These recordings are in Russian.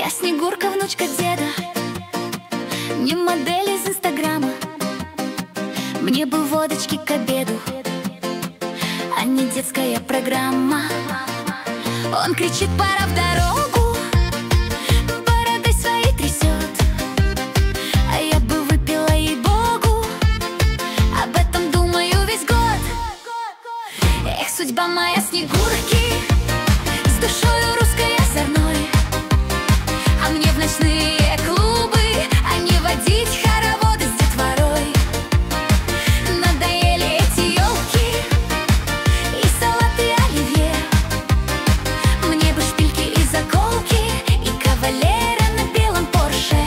Я Снегурка, внучка деда, не модель из Инстаграма. Мне бы водочки к обеду, а не детская программа. Он кричит: пора в дорогу, бородой своей трясет, а я бы выпила, ей-богу, об этом думаю весь год. Эх, судьба моя Снегурки, с душою русской озорной, а мне в ночные клубы, а не водить хороводы с детворой. Надоели эти елки и салаты оливье, мне бы шпильки и заколки, и кавалера на белом Порше.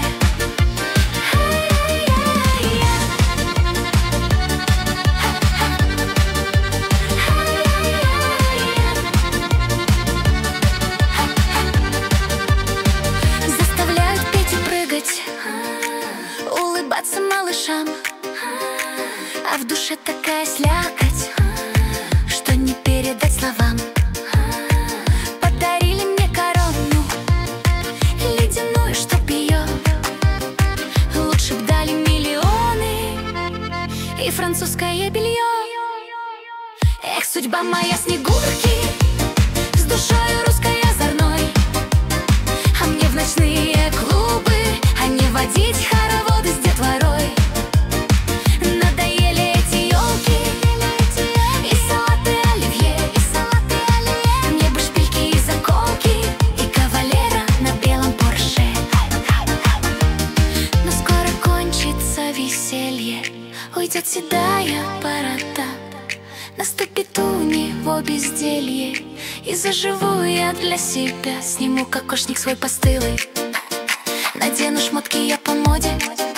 Заставляют петь и прыгать, улыбаться малышам, а в душе такая слякоть, что не передать словам. Подарили мне корону ледяную, чтоб ее лучше б дали миллионы и французское белье. Эх, судьба моя Снегурки, с душою русской озорной, а мне в ночные клубы, а не водить хороводы с детворой. Надоели эти елки и салаты оливье, мне бы шпильки и заколки, и кавалера на белом Порше. Но скоро кончится веселье, уйдет седая борода, наступит у него безделье, и заживу я для себя. Сниму кокошник свой постылый, надену шмотки я по моде,